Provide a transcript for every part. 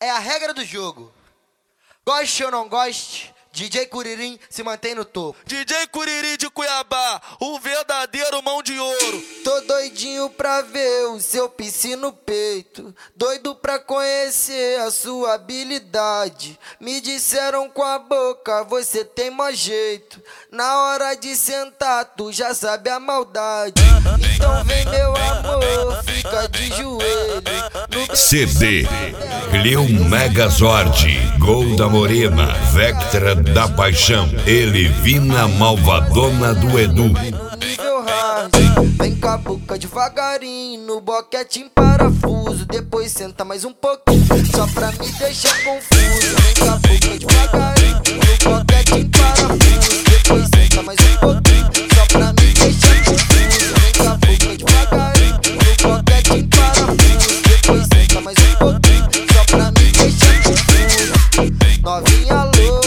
É a regra do jogo. Goste ou não goste, DJ Curirim se mantém no topo. DJ Curirim de Cuiabá, o verdadeiro mão de ouro. Tô doidinho pra ver o seu piercing no peito, doido pra conhecer a sua habilidade. Me disseram com a boca, você tem mó jeito. Na hora de sentar, tu já sabe a maldade. Então vem meu amor, fica de joelho. CD Cleo Megazord, Gol da Morena, Vectra da Paixão, Elevina Malvadona do Edu. Nível hard, vem com a boca devagarinho, no boquete em parafuso. Depois senta mais um pouquinho, só pra me deixar confuso. Vem com a boca devagarinho, no boquete em parafuso. Depois senta mais um pouquinho, só pra me deixar confuso. Vem com a boca devagarinho, no boquete em parafuso. Depois senta mais um pouquinho, só pra me deixar confuso. Novinha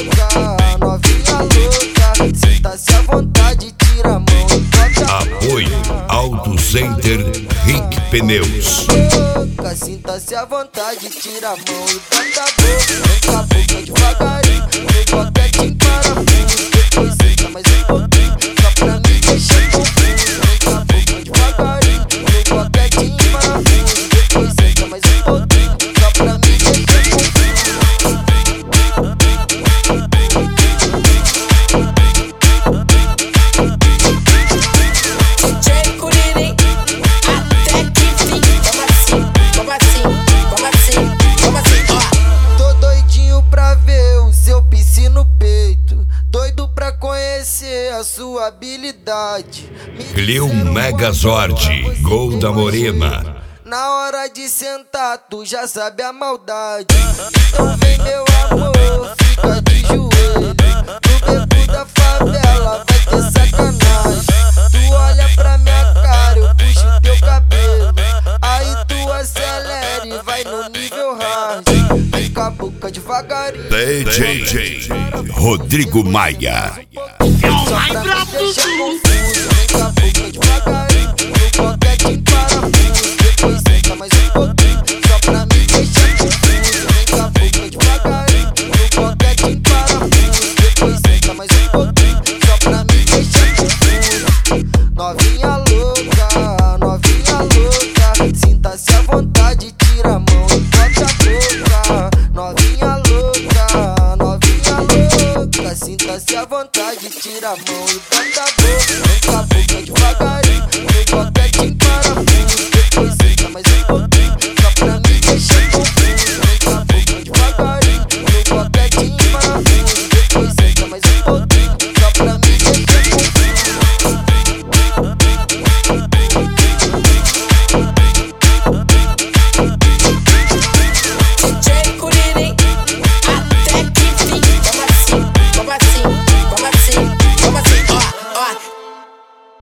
louca, sinta-se à vontade, tira a mão e bota. Apoio Auto Center Rick Pneus. Louca, sinta-se à vontade, tira a mão e bota a boca. Vem com a boca devagarinho, no boquete em parafuso. Depois senta mais um pouquinho, só pra me deixar confuso. Vem com a boca devagarinho, no boquete em parafuso. Depois senta mais um pouquinho, só pra me deixar confuso. A sua habilidade. Cleo Megazord, Gol da Morena. Na hora de sentar, tu já sabe a maldade. Então vem meu amor, fica de joelho. No beco da favela vai ter sacanagem. Tu olha pra minha cara, eu puxo teu cabelo. Aí tu acelera e vai no nível hard. Vem com a boca devagarinho. DJ Rodrigo Maia. Só pra me deixar confuso, vem com a boca devagarinho.